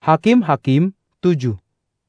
Hakim-Hakim 7.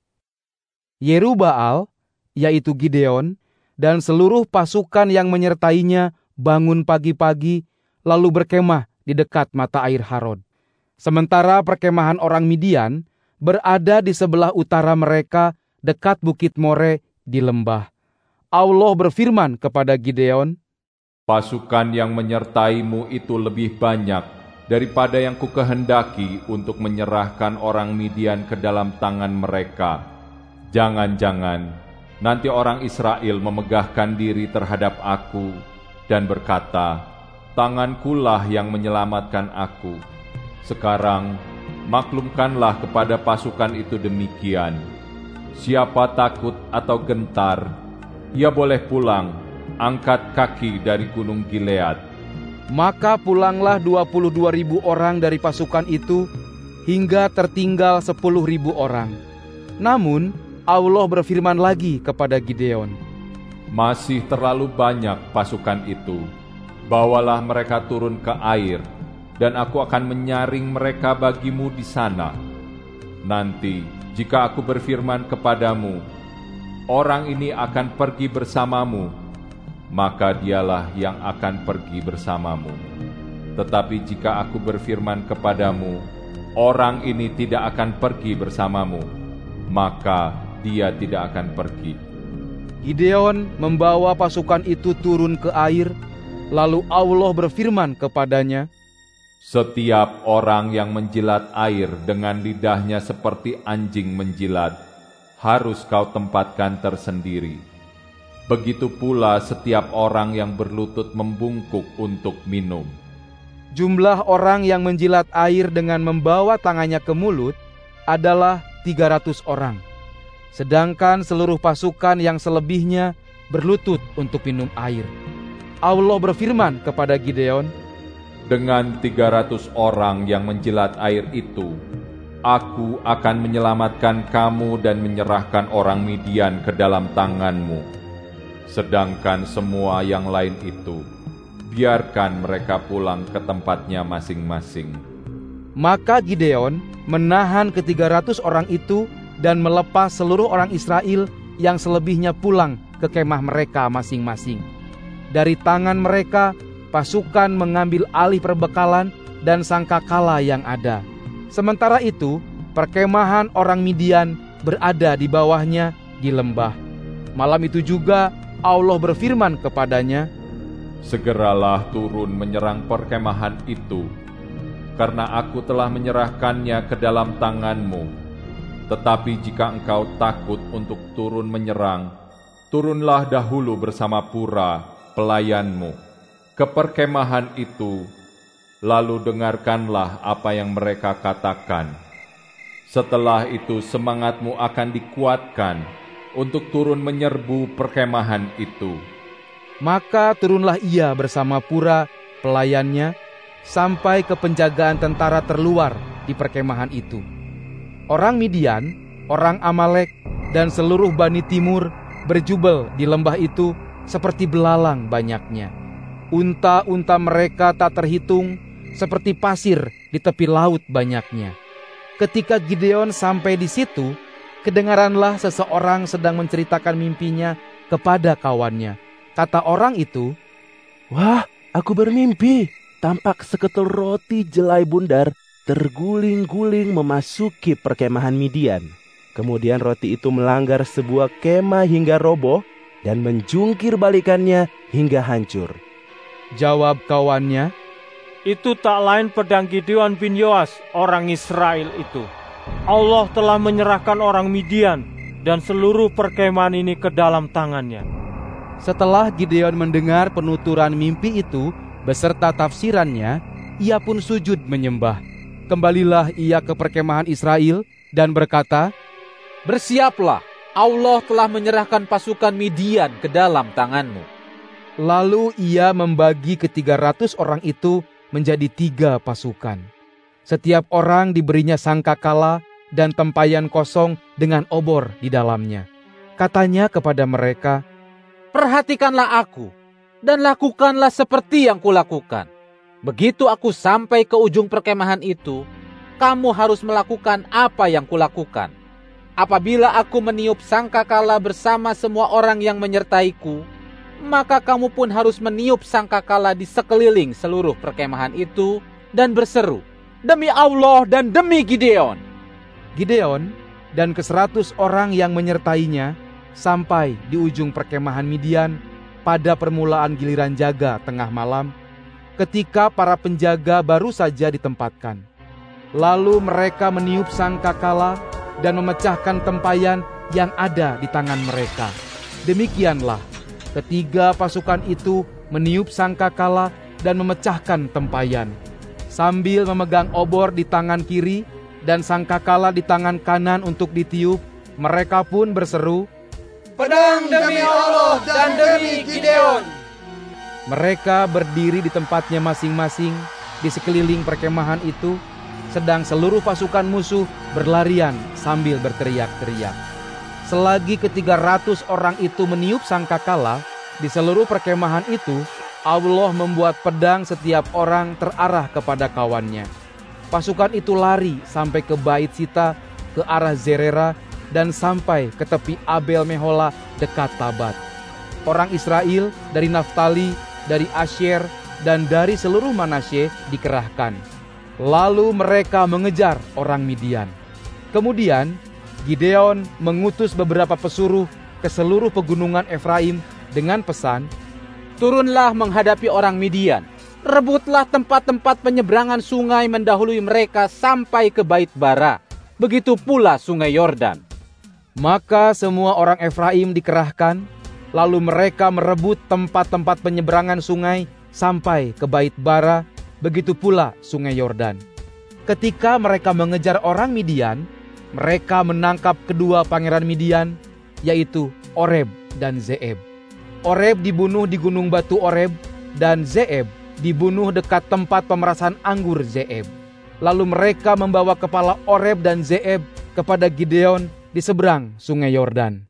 Yerubbaal, yaitu Gideon, dan seluruh pasukan yang menyertainya bangun pagi-pagi, lalu berkemah di dekat mata air Harod. Sementara perkemahan orang Midian berada di sebelah utara mereka dekat Bukit More di lembah. Allah berfirman kepada Gideon, "Pasukan yang menyertaimu itu lebih banyak daripada yang kukehendaki untuk menyerahkan orang Midian ke dalam tangan mereka. Jangan-jangan nanti orang Israel memegahkan diri terhadap aku dan berkata, 'Tangankulah yang menyelamatkan aku.' Sekarang maklumkanlah kepada pasukan itu demikian. Siapa takut atau gentar, ia boleh pulang, angkat kaki dari gunung Gilead." Maka pulanglah 22.000 orang dari pasukan itu, hingga tertinggal 10.000 orang. Namun Allah berfirman lagi kepada Gideon, "Masih terlalu banyak pasukan itu. Bawalah mereka turun ke air, dan aku akan menyaring mereka bagimu di sana. Nanti, jika aku berfirman kepadamu, 'Orang ini akan pergi bersamamu,' maka dialah yang akan pergi bersamamu. Tetapi jika aku berfirman kepadamu, 'Orang ini tidak akan pergi bersamamu,' maka dia tidak akan pergi." Gideon membawa pasukan itu turun ke air, lalu Allah berfirman kepadanya, "Setiap orang yang menjilat air dengan lidahnya seperti anjing menjilat, harus kau tempatkan tersendiri. Begitu pula setiap orang yang berlutut membungkuk untuk minum." Jumlah orang yang menjilat air dengan membawa tangannya ke mulut adalah 300 orang. Sedangkan seluruh pasukan yang selebihnya berlutut untuk minum air. Allah berfirman kepada Gideon, "Dengan 300 orang yang menjilat air itu, aku akan menyelamatkan kamu dan menyerahkan orang Midian ke dalam tanganmu. Sedangkan semua yang lain itu, biarkan mereka pulang ke tempatnya masing-masing." Maka Gideon menahan ke-300 orang itu dan melepas seluruh orang Israel yang selebihnya pulang ke kemah mereka masing-masing. Dari tangan mereka, pasukan mengambil alih perbekalan dan sangkakala yang ada. Sementara itu, perkemahan orang Midian berada di bawahnya di lembah. Malam itu juga Allah berfirman kepadanya, "Segeralah turun menyerang perkemahan itu, karena aku telah menyerahkannya ke dalam tanganmu. Tetapi jika engkau takut untuk turun menyerang, turunlah dahulu bersama Pura, pelayanmu, ke perkemahan itu, lalu dengarkanlah apa yang mereka katakan. Setelah itu semangatmu akan dikuatkan untuk turun menyerbu perkemahan itu." Maka turunlah ia bersama Pura, pelayannya, sampai ke penjagaan tentara terluar di perkemahan itu. Orang Midian, orang Amalek, dan seluruh Bani Timur berjubel di lembah itu seperti belalang banyaknya. Unta-unta mereka tak terhitung, seperti pasir di tepi laut banyaknya. Ketika Gideon sampai di situ, kedengaranlah seseorang sedang menceritakan mimpinya kepada kawannya. Kata orang itu, "Wah, aku bermimpi. Tampak seketul roti jelai bundar terguling-guling memasuki perkemahan Midian. Kemudian roti itu melanggar sebuah kemah hingga roboh dan menjungkir balikannya hingga hancur." Jawab kawannya, "Itu tak lain pedang Gideon bin Yoas, orang Israel itu. Allah telah menyerahkan orang Midian dan seluruh perkemahan ini ke dalam tangannya." Setelah Gideon mendengar penuturan mimpi itu beserta tafsirannya, ia pun sujud menyembah. Kembalilah ia ke perkemahan Israel dan berkata, "Bersiaplah, Allah telah menyerahkan pasukan Midian ke dalam tanganmu." Lalu ia membagi ke-300 orang itu menjadi 3 pasukan. Setiap orang diberinya sangkakala dan tempayan kosong dengan obor di dalamnya. Katanya kepada mereka, "Perhatikanlah aku, dan lakukanlah seperti yang kulakukan. Begitu aku sampai ke ujung perkemahan itu, kamu harus melakukan apa yang kulakukan. Apabila aku meniup sangkakala bersama semua orang yang menyertaiku, maka kamu pun harus meniup sangkakala di sekeliling seluruh perkemahan itu dan berseru, demi Allah dan demi Gideon. Gideon dan ke-100 orang yang menyertainya sampai di ujung perkemahan Midian pada permulaan giliran jaga tengah malam, ketika para penjaga baru saja ditempatkan. Lalu mereka meniup sangkakala dan memecahkan tempayan yang ada di tangan mereka. Demikianlah, ketiga pasukan itu meniup sangkakala dan memecahkan tempayan, sambil memegang obor di tangan kiri dan sangkakala di tangan kanan untuk ditiup. Mereka pun berseru, pedang demi Allah dan demi Gideon. Mereka berdiri di tempatnya masing-masing di sekeliling perkemahan itu, sedang seluruh pasukan musuh berlarian sambil berteriak-teriak. Selagi ke-300 orang itu meniup sangkakala, di seluruh perkemahan itu, Allah membuat pedang setiap orang terarah kepada kawannya. Pasukan itu lari sampai ke Bait Sita, ke arah Zerera, dan sampai ke tepi Abel Mehola dekat Tabat. Orang Israel dari Naftali, dari Asyer, dan dari seluruh Manasye dikerahkan. Lalu mereka mengejar orang Midian. Kemudian Gideon mengutus beberapa pesuruh ke seluruh pegunungan Efraim dengan pesan, turunlah menghadapi orang Midian. Rebutlah tempat-tempat penyeberangan sungai mendahului mereka sampai ke Bait Bara. Begitu pula sungai Yordan. Maka semua orang Efraim dikerahkan, lalu mereka merebut tempat-tempat penyeberangan sungai sampai ke Bait Bara, begitu pula sungai Yordan. Ketika mereka mengejar orang Midian, mereka menangkap kedua pangeran Midian, yaitu Oreb dan Zeeb. Oreb dibunuh di gunung batu Oreb, dan Zeeb dibunuh dekat tempat pemerasan anggur Zeeb. Lalu mereka membawa kepala Oreb dan Zeeb kepada Gideon di seberang sungai Yordan.